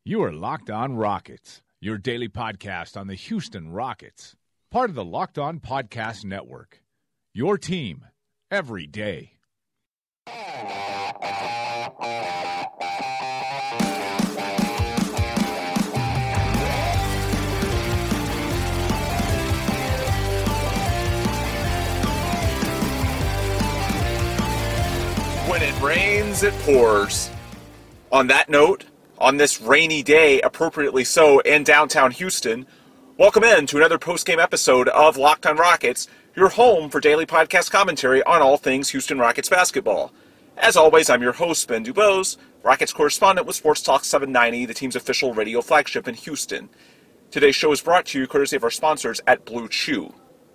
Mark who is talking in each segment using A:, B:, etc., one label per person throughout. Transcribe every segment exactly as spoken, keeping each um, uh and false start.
A: You are Locked On Rockets, your daily podcast on the Houston Rockets, part of the Locked On Podcast Network, your team every day.
B: When it rains, it pours. On that note, on this rainy day, appropriately so, in downtown Houston, welcome in to another post-game episode of Locked On Rockets, your home for daily podcast commentary on all things Houston Rockets basketball. As always, I'm your host, Ben Dubose, Rockets correspondent with Sports Talk seven ninety, the team's official radio flagship in Houston. Today's show is brought to you courtesy of our sponsors at Blue Chew.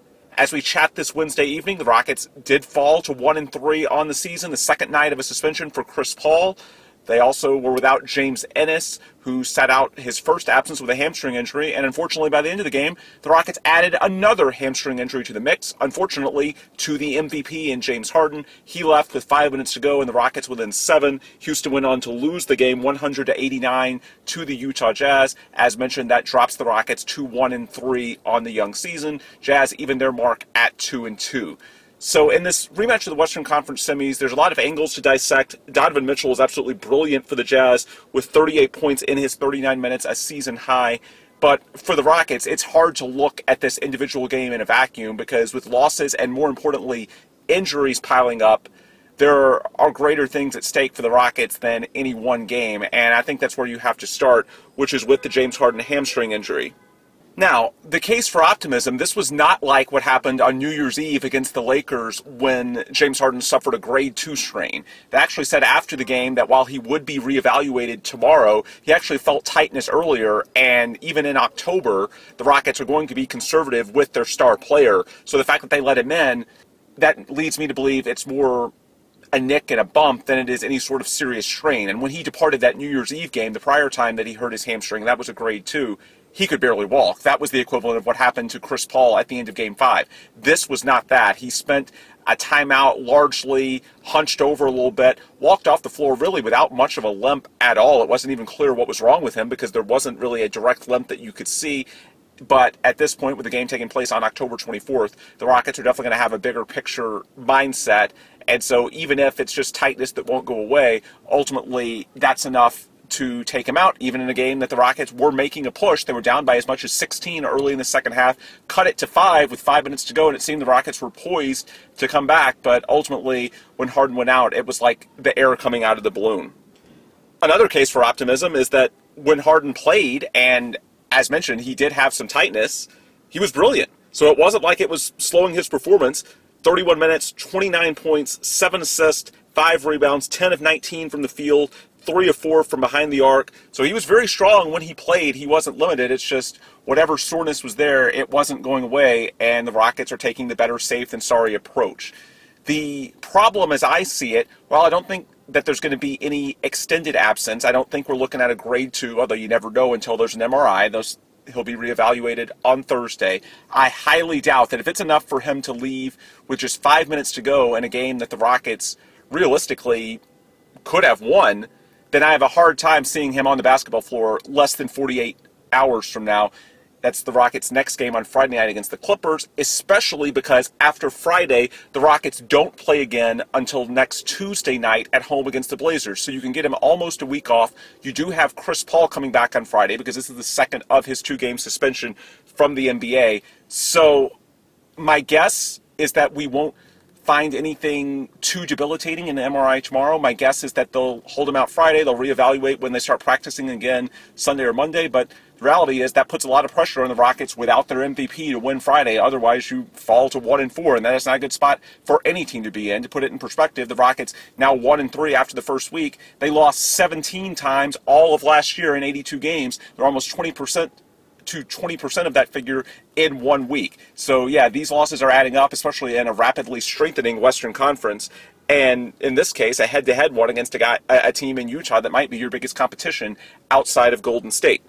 B: As we chat this Wednesday evening, the Rockets did fall to one and three on the season, the second night of a suspension for Chris Paul. They also were without James Ennis, who sat out his first absence with a hamstring injury, and unfortunately by the end of the game, the Rockets added another hamstring injury to the mix, unfortunately to the M V P in James Harden. He left with five minutes to go, and the Rockets within seven. Houston went on to lose the game one hundred to eighty-nine to the Utah Jazz. As mentioned, that drops the Rockets to one and three on the young season. Jazz even their mark at two and two. So in this rematch of the Western Conference semis, there's a lot of angles to dissect. Donovan Mitchell was absolutely brilliant for the Jazz with thirty-eight points in his thirty-nine minutes, a season high. But for the Rockets, it's hard to look at this individual game in a vacuum because with losses and, more importantly, injuries piling up, there are greater things at stake for the Rockets than any one game. And I think that's where you have to start, which is with the James Harden hamstring injury. Now, the case for optimism, this was not like what happened on New Year's Eve against the Lakers when James Harden suffered a grade two strain. They actually said after the game that while he would be reevaluated tomorrow, he actually felt tightness earlier, and even in October, the Rockets are going to be conservative with their star player. So the fact that they let him in, that leads me to believe it's more a nick and a bump than it is any sort of serious strain. And when he departed that New Year's Eve game, the prior time that he hurt his hamstring, that was a grade two, he could barely walk. That was the equivalent of what happened to Chris Paul at the end of Game five. This was not that. He spent a timeout largely hunched over a little bit, walked off the floor really without much of a limp at all. It wasn't even clear what was wrong with him because there wasn't really a direct limp that you could see. But at this point, with the game taking place on October twenty-fourth, the Rockets are definitely going to have a bigger picture mindset. And so even if it's just tightness that won't go away, ultimately that's enough to take him out, even in a game that the Rockets were making a push. They were down by as much as sixteen early in the second half, cut it to five with five minutes to go, and it seemed the Rockets were poised to come back. But ultimately, when Harden went out, it was like the air coming out of the balloon. Another case for optimism is that when Harden played, and as mentioned, he did have some tightness, he was brilliant. So it wasn't like it was slowing his performance. thirty-one minutes, twenty-nine points, seven assists, five rebounds, ten of nineteen from the field, three of four from behind the arc. So he was very strong when he played. He wasn't limited. It's just whatever soreness was there, it wasn't going away, and the Rockets are taking the better safe than sorry approach. The problem as I see it, well, I don't think that there's going to be any extended absence. I don't think we're looking at a grade two, although you never know until there's an M R I. Those He'll be reevaluated on Thursday. I highly doubt that if it's enough for him to leave with just five minutes to go in a game that the Rockets realistically could have won, then I have a hard time seeing him on the basketball floor less than forty-eight hours from now. That's the Rockets' next game on Friday night against the Clippers, especially because after Friday, the Rockets don't play again until next Tuesday night at home against the Blazers. So you can get him almost a week off. You do have Chris Paul coming back on Friday because this is the second of his two-game suspension from the N B A. So my guess is that we won't find anything too debilitating in the M R I tomorrow. My guess is that they'll hold him out Friday. They'll reevaluate when they start practicing again Sunday or Monday. But the reality is that puts a lot of pressure on the Rockets without their M V P to win Friday. Otherwise, you fall to one and four, and that is not a good spot for any team to be in. To put it in perspective, the Rockets now one and three after the first week. They lost seventeen times all of last year in eighty-two games. They're almost twenty percent to twenty percent of that figure in one week. So yeah, these losses are adding up, especially in a rapidly strengthening Western Conference. And in this case, a head-to-head one against a, guy, a team in Utah that might be your biggest competition outside of Golden State.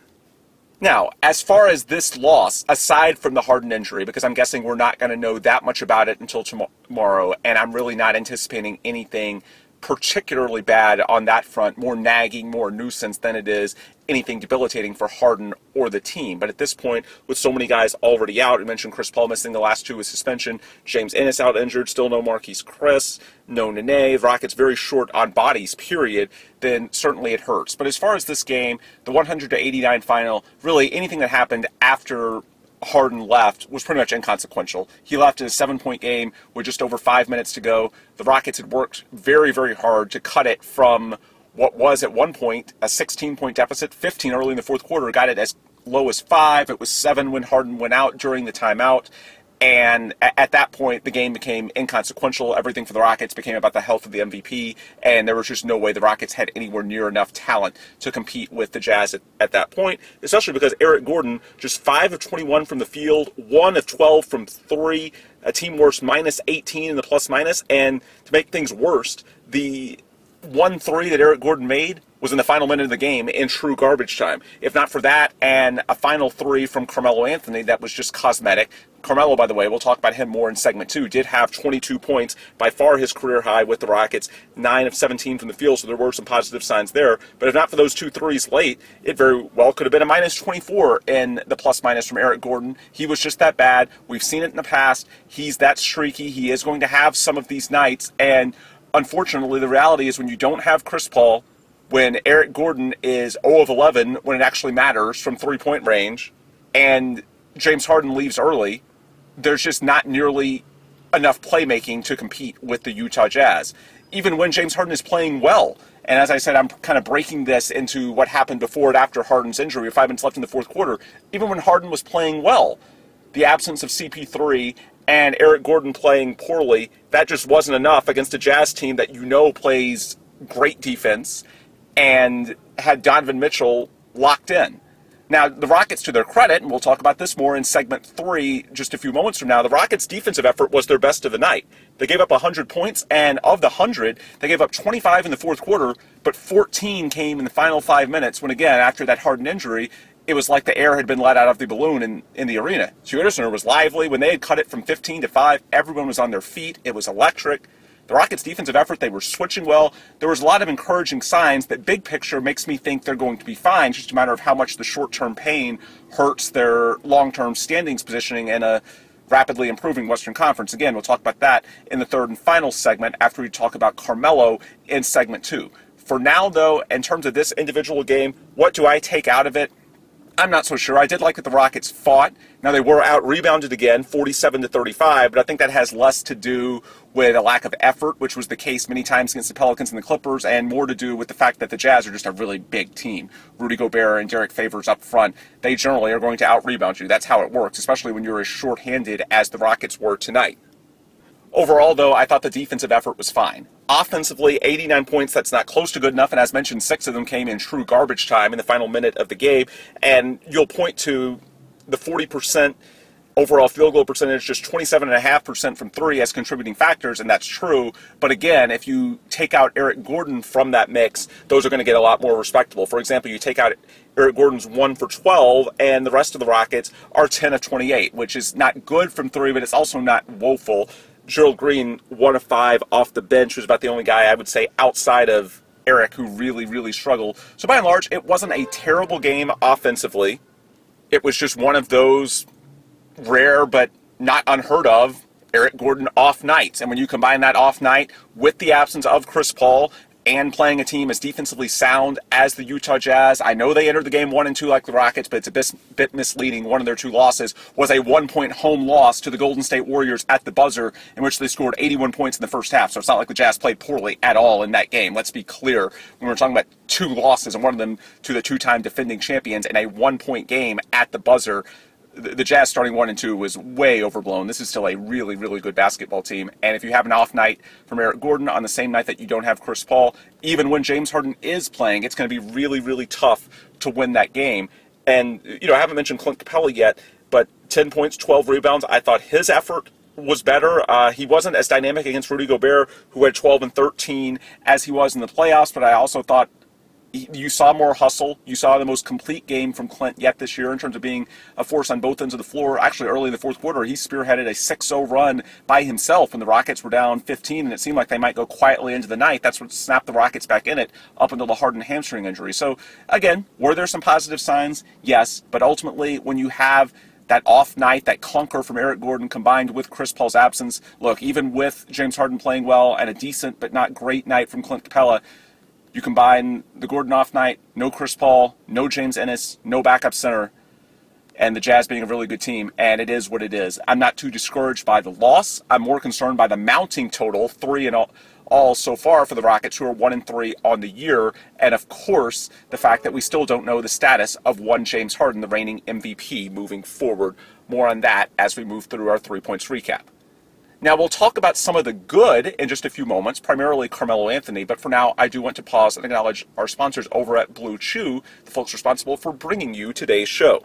B: Now, as far as this loss, aside from the Harden injury, because I'm guessing we're not going to know that much about it until tomorrow, and I'm really not anticipating anything particularly bad on that front, more nagging, more nuisance than it is anything debilitating for Harden or the team. But at this point, with so many guys already out, I mentioned Chris Paul missing the last two with suspension, James Ennis out injured, still no Marquise Chris, no Nene, Rockets very short on bodies, period, then certainly it hurts. But as far as this game, the one hundred to eighty-nine final, really anything that happened after Harden left was pretty much inconsequential. He left in a seven-point game with just over five minutes to go. The Rockets had worked very, very hard to cut it from what was at one point a sixteen-point deficit, fifteen early in the fourth quarter, got it as low as five. It was seven when Harden went out during the timeout. And at that point, the game became inconsequential. Everything for the Rockets became about the health of the M V P, and there was just no way the Rockets had anywhere near enough talent to compete with the Jazz at, at that point, especially because Eric Gordon, just five of twenty-one from the field, one of twelve from three, a team worst minus eighteen in the plus-minus, and to make things worse, the one three that Eric Gordon made was in the final minute of the game in true garbage time. If not for that and a final three from Carmelo Anthony that was just cosmetic. Carmelo, by the way, we'll talk about him more in segment two, did have twenty-two points, by far his career high with the Rockets, nine of seventeen from the field, so there were some positive signs there. But if not for those two threes late, it very well could have been a minus twenty-four in the plus-minus from Eric Gordon. He was just that bad. We've seen it in the past. He's that streaky. He is going to have some of these nights, and unfortunately, the reality is when you don't have Chris Paul, when Eric Gordon is zero of eleven when it actually matters from three-point range, and James Harden leaves early, there's just not nearly enough playmaking to compete with the Utah Jazz. Even when James Harden is playing well, and as I said, I'm kind of breaking this into what happened before and after Harden's injury, with five minutes left in the fourth quarter, even when Harden was playing well, the absence of C P three and Eric Gordon playing poorly, that just wasn't enough against a Jazz team that you know plays great defense and had Donovan Mitchell locked in. Now, the Rockets, to their credit, and we'll talk about this more in segment three just a few moments from now, the Rockets' defensive effort was their best of the night. They gave up one hundred points, and of the one hundred, they gave up twenty-five in the fourth quarter, but fourteen came in the final five minutes when, again, after that Harden injury, it was like the air had been let out of the balloon in, in the arena. Stuart Center was lively. When they had cut it from fifteen to five, everyone was on their feet. It was electric. The Rockets' defensive effort, they were switching well. There was a lot of encouraging signs that big picture makes me think they're going to be fine. It's just a matter of how much the short-term pain hurts their long-term standings positioning in a rapidly improving Western Conference. Again, we'll talk about that in the third and final segment after we talk about Carmelo in segment two. For now, though, in terms of this individual game, what do I take out of it? I'm not so sure. I did like that the Rockets fought. Now, they were out-rebounded again, forty-seven to thirty-five, but I think that has less to do with a lack of effort, which was the case many times against the Pelicans and the Clippers, and more to do with the fact that the Jazz are just a really big team. Rudy Gobert and Derek Favors up front, they generally are going to out-rebound you. That's how it works, especially when you're as short-handed as the Rockets were tonight. Overall, though, I thought the defensive effort was fine. Offensively, eighty-nine points, that's not close to good enough, and as mentioned, six of them came in true garbage time in the final minute of the game, and you'll point to the forty percent overall field goal percentage, just twenty-seven point five percent from three as contributing factors, and that's true, but again, if you take out Eric Gordon from that mix, those are going to get a lot more respectable. For example, you take out Eric Gordon's one for twelve, and the rest of the Rockets are ten of twenty-eight, which is not good from three, but it's also not woeful. Gerald Green, one of five off the bench, was about the only guy I would say outside of Eric who really, really struggled. So by and large, it wasn't a terrible game offensively. It was just one of those rare but not unheard of Eric Gordon off nights. And when you combine that off night with the absence of Chris Paul and playing a team as defensively sound as the Utah Jazz, I know they entered the game one and two like the Rockets, but it's a bit, bit misleading. One of their two losses was a one-point home loss to the Golden State Warriors at the buzzer, in which they scored eighty-one points in the first half. So it's not like the Jazz played poorly at all in that game. Let's be clear. When we're talking about two losses, and one of them to the two-time defending champions in a one-point game at the buzzer, the Jazz starting one and two was way overblown. This is still a really, really good basketball team. And if you have an off night from Eric Gordon on the same night that you don't have Chris Paul, even when James Harden is playing, it's going to be really, really tough to win that game. And, you know, I haven't mentioned Clint Capella yet, but ten points, twelve rebounds. I thought his effort was better. Uh, he wasn't as dynamic against Rudy Gobert, who had twelve and thirteen, as he was in the playoffs, but I also thought You saw more hustle. You saw the most complete game from Clint yet this year in terms of being a force on both ends of the floor. Actually, early in the fourth quarter, he spearheaded a six oh run by himself when the Rockets were down fifteen, and it seemed like they might go quietly into the night. That's what snapped the Rockets back in it up until the Harden hamstring injury. So, again, were there some positive signs? Yes, but ultimately, when you have that off night, that clunker from Eric Gordon combined with Chris Paul's absence, look, even with James Harden playing well and a decent but not great night from Clint Capella, you combine the Gordon off night, no Chris Paul, no James Ennis, no backup center, and the Jazz being a really good team, and it is what it is. I'm not too discouraged by the loss. I'm more concerned by the mounting total, three and all, all so far for the Rockets, who are one and three on the year, and of course, the fact that we still don't know the status of one James Harden, the reigning M V P, moving forward. More on that as we move through our three points recap. Now, we'll talk about some of the good in just a few moments, primarily Carmelo Anthony, but for now, I do want to pause and acknowledge our sponsors over at Blue Chew, the folks responsible for bringing you today's show.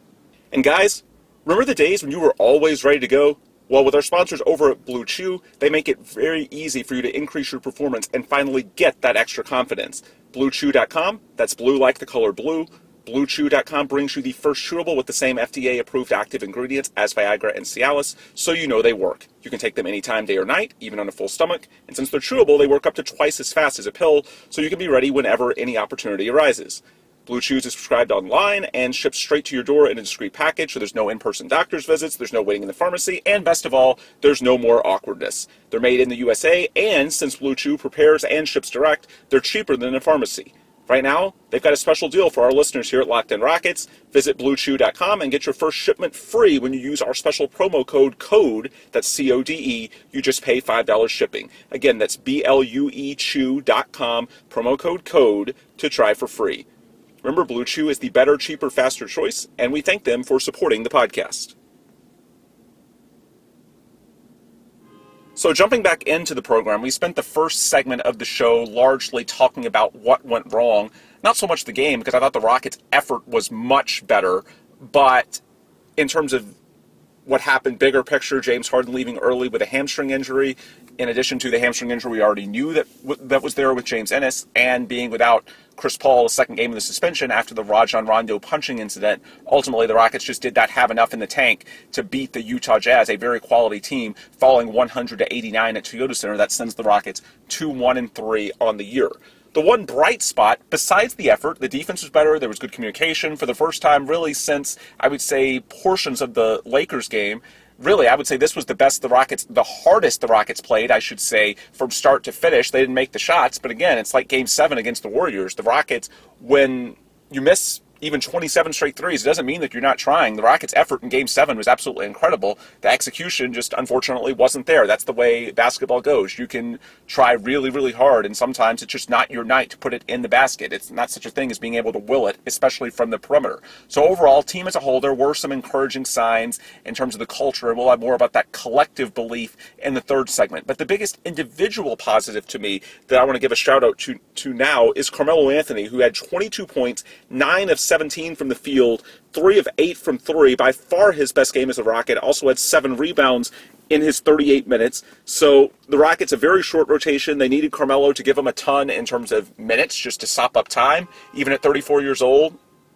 B: And guys, remember the days when you were always ready to go? Well, with our sponsors over at Blue Chew, they make it very easy for you to increase your performance and finally get that extra confidence. Blue Chew dot com, that's blue like the color blue. Blue Chew dot com brings you the first chewable with the same F D A-approved active ingredients as Viagra and Cialis, so you know they work. You can take them anytime, day or night, even on a full stomach, and since they're chewable, they work up to twice as fast as a pill, so you can be ready whenever any opportunity arises. Blue Chews is prescribed online and shipped straight to your door in a discreet package, so there's no in-person doctor's visits, there's no waiting in the pharmacy, and best of all, there's no more awkwardness. They're made in the U S A, and since Blue Chew prepares and ships direct, they're cheaper than a pharmacy. Right now, they've got a special deal for our listeners here at Locked In Rockets. Visit Blue Chew dot com and get your first shipment free when you use our special promo code CODE, that's C O D E, you just pay five dollars shipping. Again, that's B L U E Chew dot com, promo code CODE to try for free. Remember, Blue Chew is the better, cheaper, faster choice, and we thank them for supporting the podcast. So jumping back into the program, we spent the first segment of the show largely talking about what went wrong. Not so much the game, because I thought the Rockets' effort was much better, but in terms of what happened, bigger picture, James Harden leaving early with a hamstring injury, in addition to the hamstring injury we already knew that w- that was there with James Ennis, and being without Chris Paul, the second game of the suspension after the Rajon Rondo punching incident. Ultimately, the Rockets just did not have enough in the tank to beat the Utah Jazz, a very quality team, falling one hundred to eighty-nine at Toyota Center. That sends the Rockets to one and three on the year. The one bright spot, besides the effort, the defense was better, there was good communication for the first time really since, I would say, portions of the Lakers game. Really, I would say this was the best the Rockets, the hardest the Rockets played, I should say, from start to finish. They didn't make the shots, but again, it's like Game seven against the Warriors. The Rockets, when you miss even twenty-seven straight threes, it doesn't mean that you're not trying. The Rockets' effort in Game seven was absolutely incredible. The execution just, unfortunately, wasn't there. That's the way basketball goes. You can try really, really hard, and sometimes it's just not your night to put it in the basket. It's not such a thing as being able to will it, especially from the perimeter. So overall, team as a whole, there were some encouraging signs in terms of the culture, and we'll have more about that collective belief in the third segment. But the biggest individual positive to me that I want to give a shout-out to, to now is Carmelo Anthony, who had twenty-two points, nine of seventeen from the field, three of eight from three, by far his best game as a Rocket. Also had seven rebounds in his thirty-eight minutes. So the Rockets, a very short rotation. They needed Carmelo to give them a ton in terms of minutes just to sop up time. Even at thirty-four years old,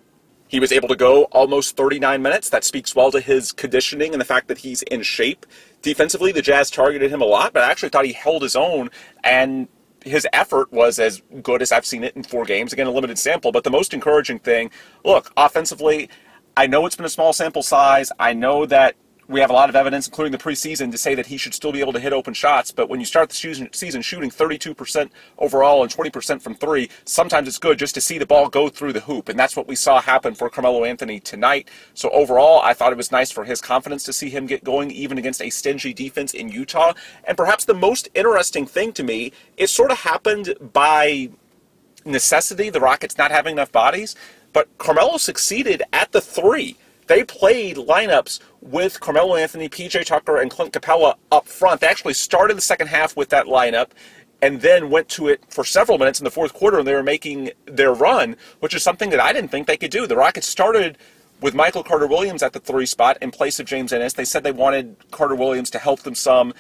B: he was able to go almost thirty-nine minutes. That speaks well to his conditioning and the fact that he's in shape. Defensively, the Jazz targeted him a lot, but I actually thought he held his own, and his effort was as good as I've seen it in four games. Again, a limited sample, but the most encouraging thing, look, offensively, I know it's been a small sample size. I know that we have a lot of evidence, including the preseason, to say that he should still be able to hit open shots, but when you start the season shooting thirty-two percent overall and twenty percent from three, sometimes it's good just to see the ball go through the hoop, and that's what we saw happen for Carmelo Anthony tonight. So overall, I thought it was nice for his confidence to see him get going, even against a stingy defense in Utah. And perhaps the most interesting thing to me, it sort of happened by necessity, the Rockets not having enough bodies, but Carmelo succeeded at the three. They played lineups with Carmelo Anthony, P J Tucker, and Clint Capella up front. They actually started the second half with that lineup and then went to it for several minutes in the fourth quarter, and they were making their run, which is something that I didn't think they could do. The Rockets started with Michael Carter-Williams at the three spot in place of James Ennis. They said they wanted Carter-Williams to help them some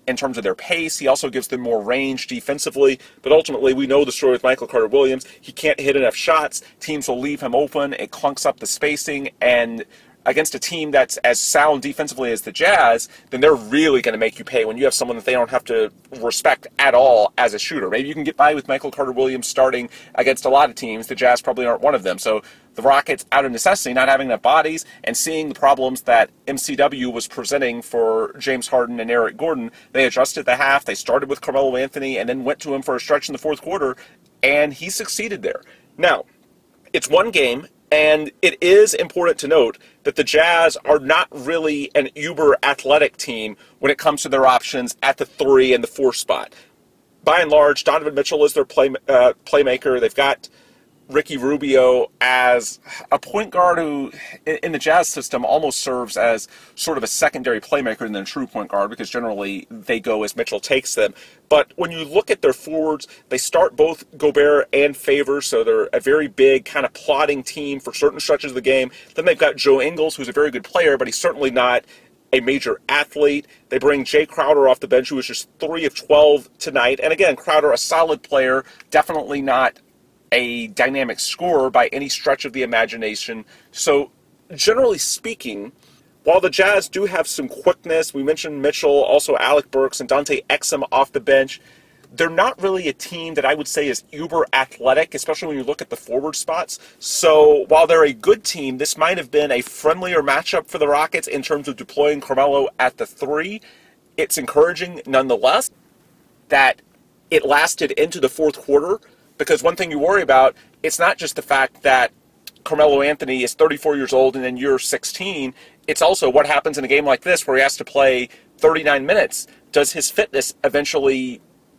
B: in terms of their pace. He also gives them more range defensively. But ultimately, we know the story with Michael Carter-Williams. He can't hit enough shots. Teams will leave him open. It clunks up the spacing. And against a team that's as sound defensively as the Jazz, then they're really going to make you pay when you have someone that they don't have to respect at all as a shooter. Maybe you can get by with Michael Carter-Williams starting against a lot of teams. The Jazz probably aren't one of them. So the Rockets, out of necessity, not having enough bodies and seeing the problems that M C W was presenting for James Harden and Eric Gordon, they adjusted the half. They started with Carmelo Anthony and then went to him for a stretch in the fourth quarter, and he succeeded there. Now, it's one game, and it is important to note that the Jazz are not really an uber athletic team when it comes to their options at the three and the four spot. By and large, Donovan Mitchell is their play, uh, playmaker. They've got Ricky Rubio as a point guard who, in the Jazz system, almost serves as sort of a secondary playmaker than a true point guard, because generally they go as Mitchell takes them. But when you look at their forwards, they start both Gobert and Favors, so they're a very big kind of plotting team for certain stretches of the game. Then they've got Joe Ingles, who's a very good player, but he's certainly not a major athlete. They bring Jay Crowder off the bench, who was just three of twelve tonight. And again, Crowder, a solid player, definitely not a dynamic scorer by any stretch of the imagination. So, generally speaking, while the Jazz do have some quickness, we mentioned Mitchell, also Alec Burks and Dante Exum off the bench, they're not really a team that I would say is uber athletic, especially when you look at the forward spots. So, while they're a good team, this might have been a friendlier matchup for the Rockets in terms of deploying Carmelo at the three. It's encouraging, nonetheless, that it lasted into the fourth quarter. Because one thing you worry about, it's not just the fact that Carmelo Anthony is thirty-four years old and then you're sixteen. It's also what happens in a game like this where he has to play thirty-nine minutes. Does his fitness eventually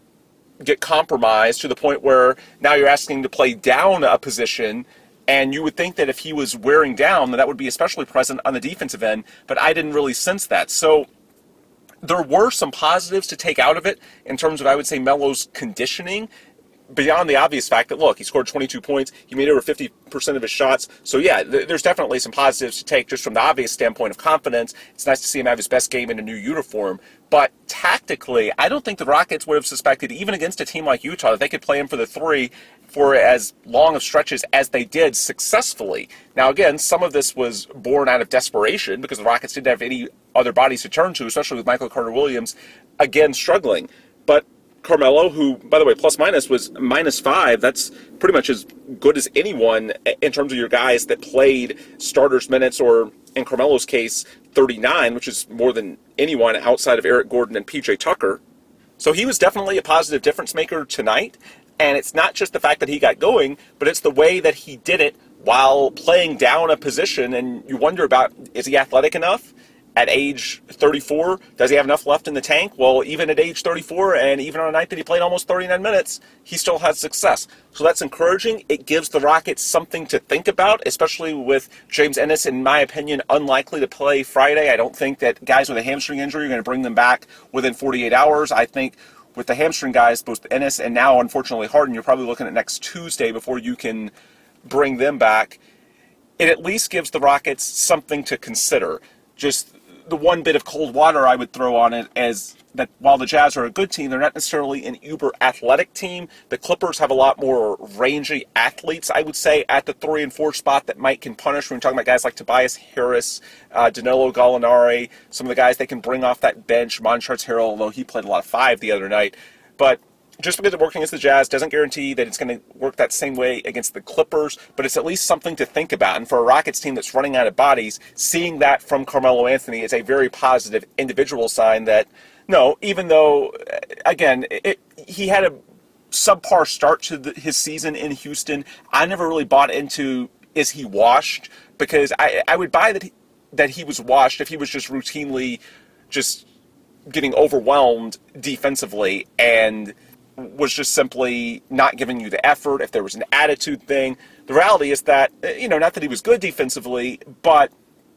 B: get compromised to the point where now you're asking him to play down a position? And you would think that if he was wearing down, then that would be especially present on the defensive end. But I didn't really sense that. So there were some positives to take out of it in terms of, I would say, Melo's conditioning. Beyond the obvious fact that, look, he scored twenty-two points, he made over fifty percent of his shots. So, yeah, th- there's definitely some positives to take just from the obvious standpoint of confidence. It's nice to see him have his best game in a new uniform. But tactically, I don't think the Rockets would have suspected, even against a team like Utah, that they could play him for the three for as long of stretches as they did successfully. Now, again, some of this was born out of desperation because the Rockets didn't have any other bodies to turn to, especially with Michael Carter-Williams, again, struggling. But Carmelo, who, by the way, plus minus was minus five, that's pretty much as good as anyone in terms of your guys that played starters minutes, or in Carmelo's case, thirty-nine, which is more than anyone outside of Eric Gordon and P J Tucker. So he was definitely a positive difference maker tonight, and it's not just the fact that he got going, but it's the way that he did it while playing down a position, and you wonder about, is he athletic enough? At age thirty-four, does he have enough left in the tank? Well, even at age thirty-four, and even on a night that he played almost thirty-nine minutes, he still has success. So that's encouraging. It gives the Rockets something to think about, especially with James Ennis, in my opinion, unlikely to play Friday. I don't think that guys with a hamstring injury are going to bring them back within forty-eight hours. I think with the hamstring guys, both Ennis and now, unfortunately, Harden, you're probably looking at next Tuesday before you can bring them back. It at least gives the Rockets something to consider. Just the one bit of cold water I would throw on it is that while the Jazz are a good team, they're not necessarily an uber athletic team. The Clippers have a lot more rangy athletes, I would say, at the three and four spot that might can punish when we're talking about guys like Tobias Harris, uh, Danilo Gallinari, some of the guys they can bring off that bench, Montrezl Harrell, although he played a lot of five the other night. But just because it worked against the Jazz doesn't guarantee that it's going to work that same way against the Clippers, but it's at least something to think about. And for a Rockets team that's running out of bodies, seeing that from Carmelo Anthony is a very positive individual sign that, no, even though, again, it, he had a subpar start to the, his season in Houston, I never really bought into, is he washed? Because I, I would buy that he, that he was washed if he was just routinely just getting overwhelmed defensively and was just simply not giving you the effort, if there was an attitude thing. The reality is that, you know, not that he was good defensively, but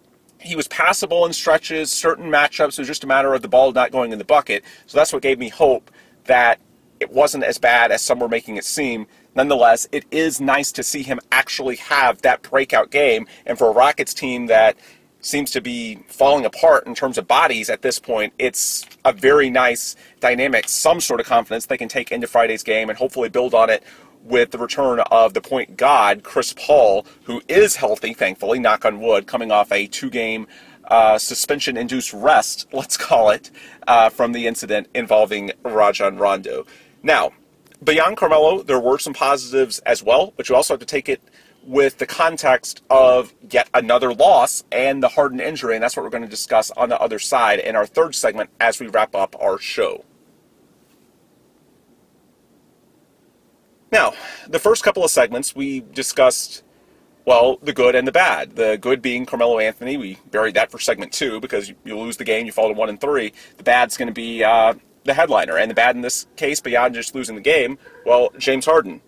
B: he was passable in stretches, certain matchups. It was just a matter of the ball not going in the bucket. So that's what gave me hope that it wasn't as bad as some were making it seem. Nonetheless, it is nice to see him actually have that breakout game. And for a Rockets team that seems to be falling apart in terms of bodies at this point, it's a very nice dynamic, some sort of confidence they can take into Friday's game and hopefully build on it with the return of the point god, Chris Paul, who is healthy, thankfully, knock on wood, coming off a two-game uh, suspension-induced rest, let's call it, uh, from the incident involving Rajon Rondo. Now, beyond Carmelo, there were some positives as well, but you also have to take it with the context of yet another loss and the Harden injury, and that's what we're going to discuss on the other side in our third segment as we wrap up our show. Now, the first couple of segments, we discussed, well, the good and the bad. The good being Carmelo Anthony. We buried that for segment two because you lose the game, you fall to one and three. The bad's going to be uh, the headliner, and the bad in this case, beyond just losing the game, well, James Harden.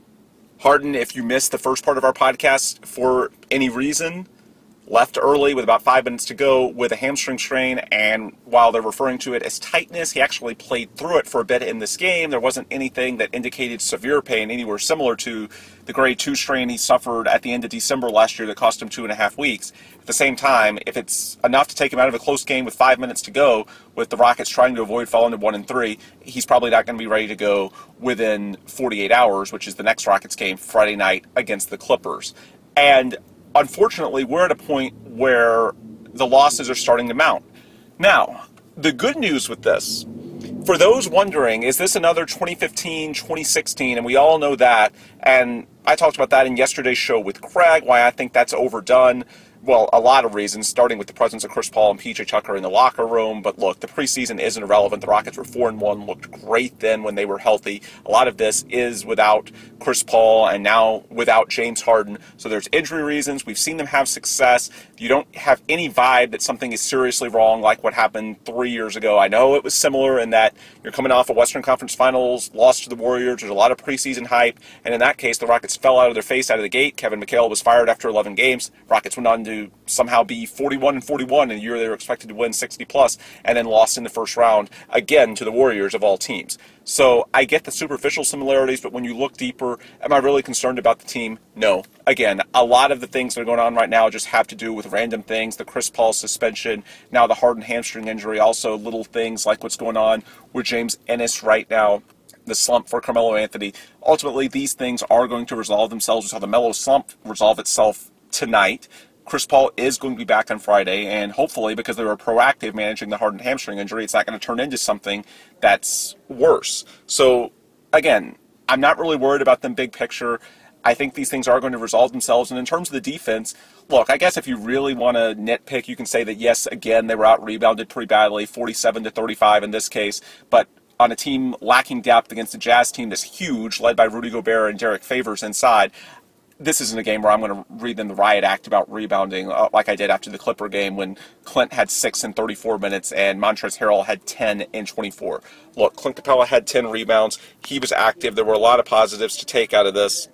B: Harden, if you missed the first part of our podcast for any reason, left early with about five minutes to go with a hamstring strain, and while they're referring to it as tightness, he actually played through it for a bit in this game. There wasn't anything that indicated severe pain, anywhere similar to the grade two strain he suffered at the end of December last year that cost him two and a half weeks. At the same time, if it's enough to take him out of a close game with five minutes to go, with the Rockets trying to avoid falling to one and three, he's probably not going to be ready to go within forty-eight hours, which is the next Rockets game Friday night against the Clippers. And unfortunately, we're at a point where the losses are starting to mount. Now, the good news with this, for those wondering, is this another twenty fifteen, twenty sixteen, and we all know that, and I talked about that in yesterday's show with Craig, why I think that's overdone. Well, a lot of reasons, starting with the presence of Chris Paul and P J Tucker in the locker room. But look, the preseason isn't irrelevant. The Rockets were four and one, looked great then when they were healthy. A lot of this is without Chris Paul and now without James Harden. So there's injury reasons. We've seen them have success. You don't have any vibe that something is seriously wrong like what happened three years ago. I know it was similar in that you're coming off a Western Conference Finals, lost to the Warriors. There's a lot of preseason hype. And in that case, the Rockets fell out of their face out of the gate. Kevin McHale was fired after eleven games. Rockets went on to somehow be forty-one and forty-one in a year they were expected to win sixty plus, and then lost in the first round again to the Warriors of all teams. So I get the superficial similarities, but when you look deeper, am I really concerned about the team? No. Again, a lot of the things that are going on right now just have to do with random things. The Chris Paul suspension, now the Harden hamstring injury, also little things like what's going on with James Ennis right now, the slump for Carmelo Anthony. Ultimately, these things are going to resolve themselves. We saw the Melo slump resolve itself tonight. Chris Paul is going to be back on Friday, and hopefully, because they were proactive managing the Harden hamstring injury, it's not going to turn into something that's worse. So, again, I'm not really worried about them big picture. I think these things are going to resolve themselves. And in terms of the defense, look, I guess if you really want to nitpick, you can say that, yes, again, they were out-rebounded pretty badly, forty-seven to thirty-five in this case, but on a team lacking depth against a Jazz team that's huge, led by Rudy Gobert and Derek Favors inside, this isn't a game where I'm going to read them the riot act about rebounding uh, like I did after the Clipper game when Clint had six in thirty-four minutes and Montrezl Harrell had ten in twenty-four. Look, Clint Capella had ten rebounds. He was active. There were a lot of positives to take out of this.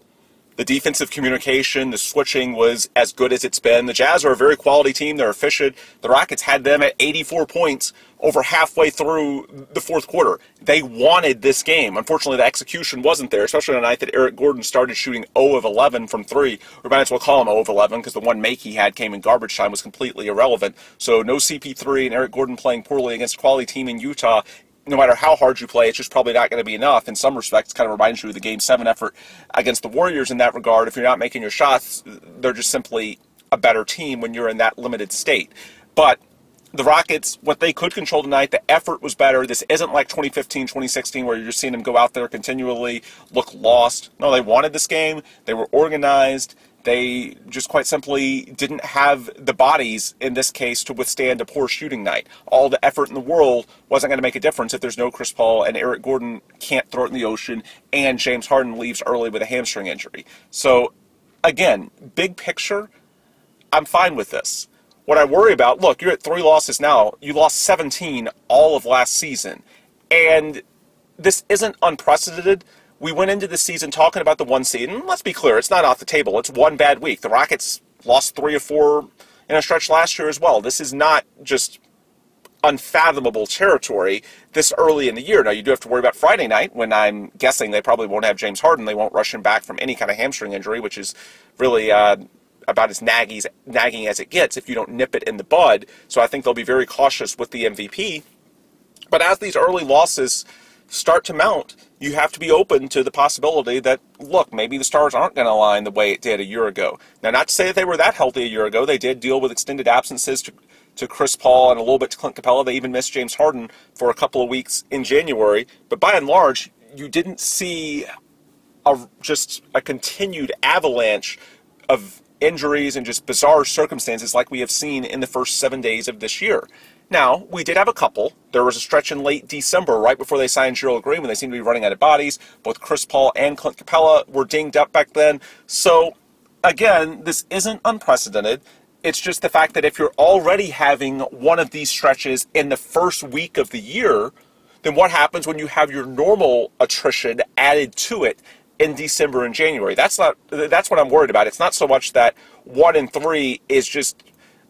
B: The defensive communication, the switching was as good as it's been. The Jazz are a very quality team. They're efficient. The Rockets had them at eighty-four points over halfway through the fourth quarter. They wanted this game. Unfortunately, the execution wasn't there, especially on a night that Eric Gordon started shooting zero of eleven from three. We might as well call him zero of eleven because the one make he had came in garbage time was completely irrelevant. So no C P three and Eric Gordon playing poorly against a quality team in Utah. No matter how hard you play, it's just probably not going to be enough. In some respects, it kind of reminds you of the Game seven effort against the Warriors in that regard. If you're not making your shots, they're just simply a better team when you're in that limited state. But the Rockets, what they could control tonight, the effort was better. This isn't like twenty fifteen, twenty sixteen where you're just seeing them go out there continually, look lost. No, they wanted this game. They were organized. They just quite simply didn't have the bodies, in this case, to withstand a poor shooting night. All the effort in the world wasn't going to make a difference if there's no Chris Paul and Eric Gordon can't throw it in the ocean and James Harden leaves early with a hamstring injury. So, again, big picture, I'm fine with this. What I worry about, look, you're at three losses now. You lost seventeen all of last season. And this isn't unprecedented. We went into the season talking about the one seed, and let's be clear, it's not off the table. It's one bad week. The Rockets lost three or four in a stretch last year as well. This is not just unfathomable territory this early in the year. Now, you do have to worry about Friday night when I'm guessing they probably won't have James Harden. They won't rush him back from any kind of hamstring injury, which is really uh, about as naggy, nagging as it gets if you don't nip it in the bud. So I think they'll be very cautious with the M V P. But as these early losses start to mount, you have to be open to the possibility that, look, maybe the stars aren't going to align the way it did a year ago. Now, not to say that they were that healthy a year ago. They did deal with extended absences to, to Chris Paul and a little bit to Clint Capella. They even missed James Harden for a couple of weeks in January. But by and large, you didn't see a, just a continued avalanche of injuries and just bizarre circumstances like we have seen in the first seven days of this year. Now, we did have a couple. There was a stretch in late December, right before they signed Gerald Green, when they seemed to be running out of bodies. Both Chris Paul and Clint Capella were dinged up back then. So, again, this isn't unprecedented. It's just the fact that if you're already having one of these stretches in the first week of the year, then what happens when you have your normal attrition added to it in December and January? That's not. That's what I'm worried about. It's not so much that one and three is just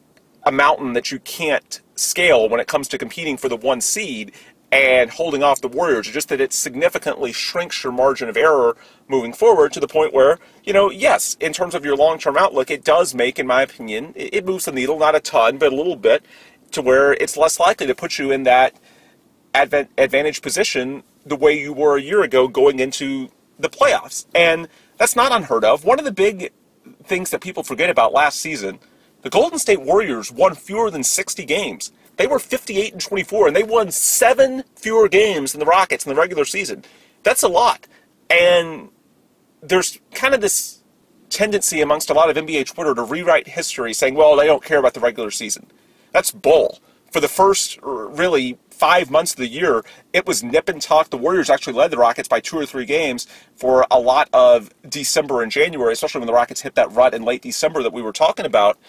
B: a mountain that you can't scale when it comes to competing for the one seed and holding off the Warriors. It's just that it significantly shrinks your margin of error moving forward to the point where, you know, yes, in terms of your long-term outlook, it does make, in my opinion, it moves the needle, not a ton, but a little bit, to where it's less likely to put you in that advan- advantage position the way you were a year ago going into the playoffs. And that's not unheard of. One of the big things that people forget about last season, the Golden State Warriors won fewer than sixty games. They were fifty-eight and twenty-four, and they won seven fewer games than the Rockets in the regular season. That's a lot. And there's kind of this tendency amongst a lot of N B A Twitter to rewrite history saying, well, they don't care about the regular season. That's bull. For the first, really, five months of the year, it was nip and tuck. The Warriors actually led the Rockets by two or three games for a lot of December and January, especially when the Rockets hit that rut in late December that we were talking about.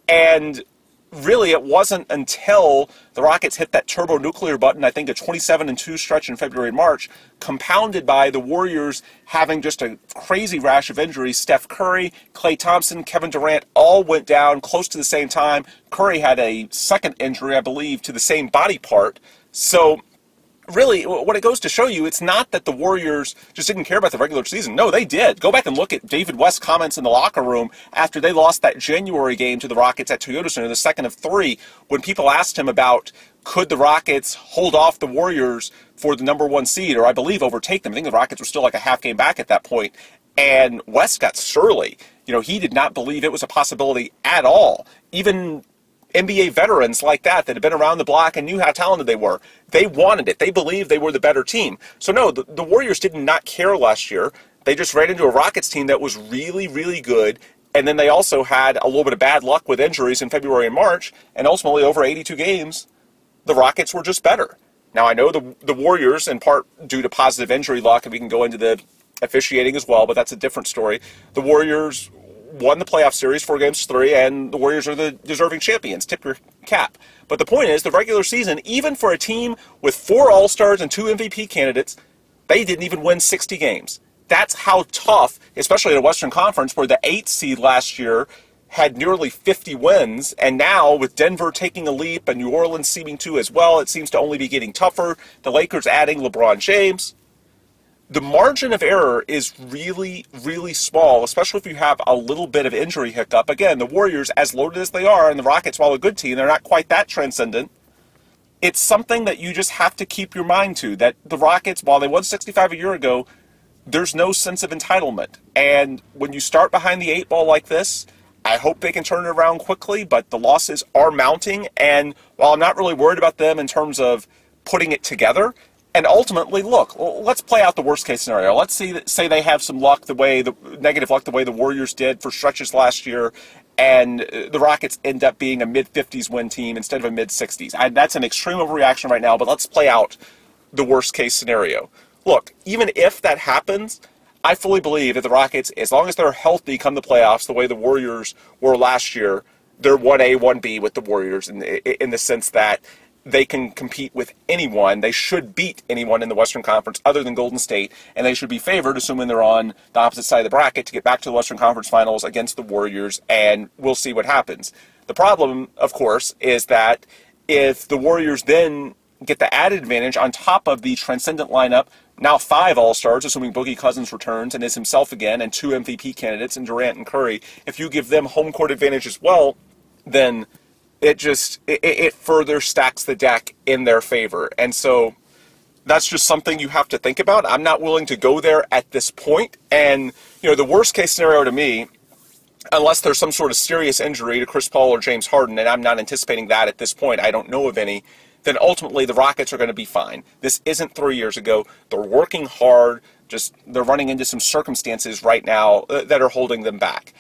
B: And really, it wasn't until the Rockets hit that turbo nuclear button, I think a twenty-seven and two stretch in February and March, compounded by the Warriors having just a crazy rash of injuries. Steph Curry, Klay Thompson, Kevin Durant all went down close to the same time. Curry had a second injury, I believe, to the same body part. So really, what it goes to show you, it's not that the Warriors just didn't care about the regular season. No, they did. Go back and look at David West's comments in the locker room after they lost that January game to the Rockets at Toyota Center, the second of three, when people asked him about could the Rockets hold off the Warriors for the number one seed, or I believe overtake them. I think the Rockets were still like a half game back at that point. And West got surly. You know, he did not believe it was a possibility at all. Even N B A veterans like that that had been around the block and knew how talented they were, they wanted it. They believed they were the better team. So no, the, the Warriors did not care last year. They just ran into a Rockets team that was really, really good. And then they also had a little bit of bad luck with injuries in February and March. And ultimately, over eighty-two games, the Rockets were just better. Now, I know the, the Warriors, in part due to positive injury luck, and we can go into the officiating as well, but that's a different story. The Warriors won the playoff series four games to three, and the Warriors are the deserving champions. Tip your cap. But the point is, the regular season, even for a team with four All-Stars and two M V P candidates, they didn't even win sixty games. That's how tough, especially in a Western Conference where the eighth seed last year had nearly fifty wins, and now with Denver taking a leap and New Orleans seeming to as well, it seems to only be getting tougher. The Lakers adding LeBron James. The margin of error is really, really small, especially if you have a little bit of injury hiccup. Again, the Warriors, as loaded as they are, and the Rockets, while a good team, they're not quite that transcendent. It's something that you just have to keep your mind to, that the Rockets, while they won sixty-five a year ago, there's no sense of entitlement. And when you start behind the eight ball like this, I hope they can turn it around quickly, but the losses are mounting. And while I'm not really worried about them in terms of putting it together, and ultimately, look, let's play out the worst-case scenario. Let's see, say they have some luck, the way the negative luck, the way the Warriors did for stretches last year, and the Rockets end up being a mid fifties win team instead of a mid sixties. I, that's an extreme overreaction right now, but let's play out the worst-case scenario. Look, even if that happens, I fully believe that the Rockets, as long as they're healthy come the playoffs, the way the Warriors were last year, they're one A, one B with the Warriors in, in the sense that they can compete with anyone. They should beat anyone in the Western Conference other than Golden State, and they should be favored, assuming they're on the opposite side of the bracket, to get back to the Western Conference Finals against the Warriors, and we'll see what happens. The problem, of course, is that if the Warriors then get the added advantage on top of the transcendent lineup, now five All-Stars, assuming Boogie Cousins returns and is himself again, and two M V P candidates in Durant and Curry. If you give them home court advantage as well, then it just, it, it further stacks the deck in their favor. And so that's just something you have to think about. I'm not willing to go there at this point. And, you know, the worst case scenario to me, unless there's some sort of serious injury to Chris Paul or James Harden, and I'm not anticipating that at this point, I don't know of any, then ultimately the Rockets are going to be fine. This isn't three years ago. They're working hard. Just they're running into some circumstances right now that are holding them back.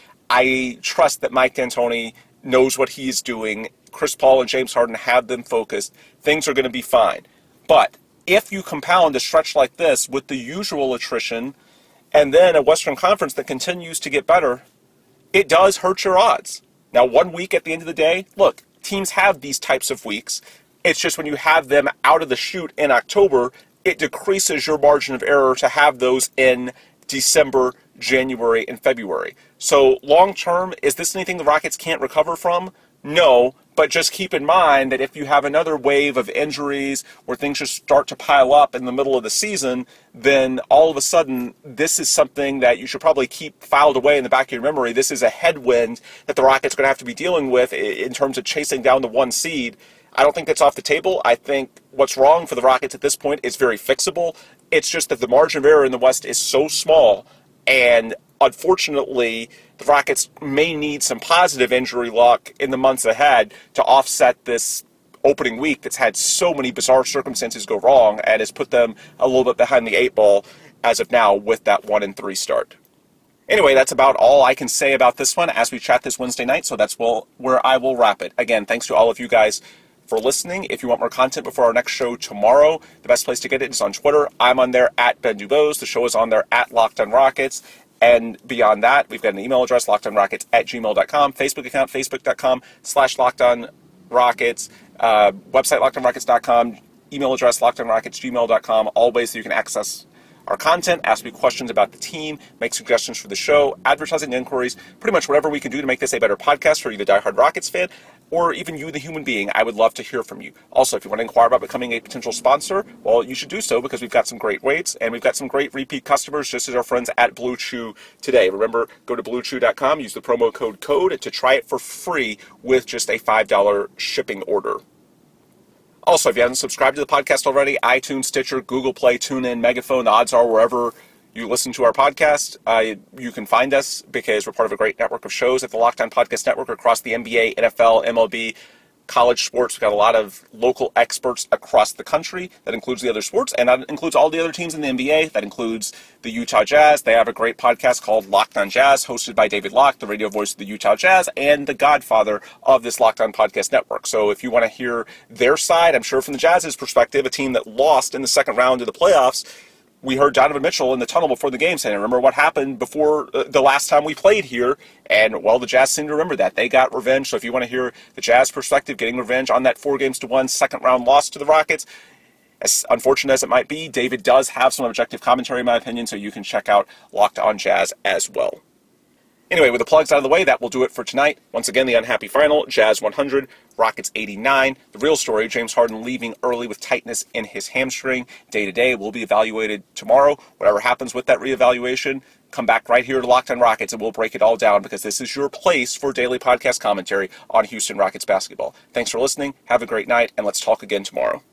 B: I trust that Mike D'Antoni knows what he's doing. Chris Paul and James Harden have them focused. Things are going to be fine. But if you compound a stretch like this with the usual attrition and then a Western Conference that continues to get better, it does hurt your odds. Now, one week at the end of the day, look, teams have these types of weeks. It's just when you have them out of the chute in October, it decreases your margin of error to have those in December, January, and February. So long term, is this anything the Rockets can't recover from? No, but just keep in mind that if you have another wave of injuries where things just start to pile up in the middle of the season, then all of a sudden this is something that you should probably keep filed away in the back of your memory. This is a headwind that the Rockets are going to have to be dealing with in terms of chasing down the one seed. I don't think that's off the table. I think what's wrong for the Rockets at this point is very fixable. It's just that the margin of error in the West is so small, and unfortunately, the Rockets may need some positive injury luck in the months ahead to offset this opening week that's had so many bizarre circumstances go wrong and has put them a little bit behind the eight ball as of now with that one and three start. Anyway, that's about all I can say about this one as we chat this Wednesday night, so that's where I will wrap it. Again, thanks to all of you guys for listening. If you want more content before our next show tomorrow, the best place to get it is on Twitter. I'm on there at Ben Dubose. The show is on there at Locked On Rockets. And beyond that, we've got an email address, lockedonrockets at gmail dot com, Facebook account, facebook.com slash lockedonrockets, uh, website, locked on rockets dot com, email address, lockedonrockets at gmail dot com, all ways that you can access our content, ask me questions about the team, make suggestions for the show, advertising inquiries, pretty much whatever we can do to make this a better podcast for you, the diehard Rockets fan, or even you, the human being. I would love to hear from you. Also, if you want to inquire about becoming a potential sponsor, well, you should do so because we've got some great rates and we've got some great repeat customers, just as our friends at Blue Chew today. Remember, go to blue chew dot com, use the promo code CODE to try it for free with just a five dollars shipping order. Also, if you haven't subscribed to the podcast already, iTunes, Stitcher, Google Play, TuneIn, Megaphone, the odds are wherever you listen to our podcast, uh, you can find us because we're part of a great network of shows at the Locked On Podcast Network across the N B A, N F L, M L B, college sports. We've got a lot of local experts across the country. That includes the other sports, and that includes all the other teams in the N B A. That includes the Utah Jazz. They have a great podcast called Locked On Jazz, hosted by David Locke, the radio voice of the Utah Jazz, and the godfather of this Locked On Podcast Network. So if you want to hear their side, I'm sure from the Jazz's perspective, a team that lost in the second round of the playoffs, we heard Donovan Mitchell in the tunnel before the game saying, remember what happened before uh, the last time we played here? And, well, the Jazz seem to remember that. They got revenge. So if you want to hear the Jazz perspective, getting revenge on that four games to one second round loss to the Rockets, as unfortunate as it might be, David does have some objective commentary, in my opinion, so you can check out Locked On Jazz as well. Anyway, with the plugs out of the way, that will do it for tonight. Once again, the unhappy final, Jazz one hundred, Rockets eighty-nine. The real story, James Harden leaving early with tightness in his hamstring. Day-to-day will be evaluated tomorrow. Whatever happens with that reevaluation, come back right here to Locked On Rockets and we'll break it all down because this is your place for daily podcast commentary on Houston Rockets basketball. Thanks for listening. Have a great night, and let's talk again tomorrow.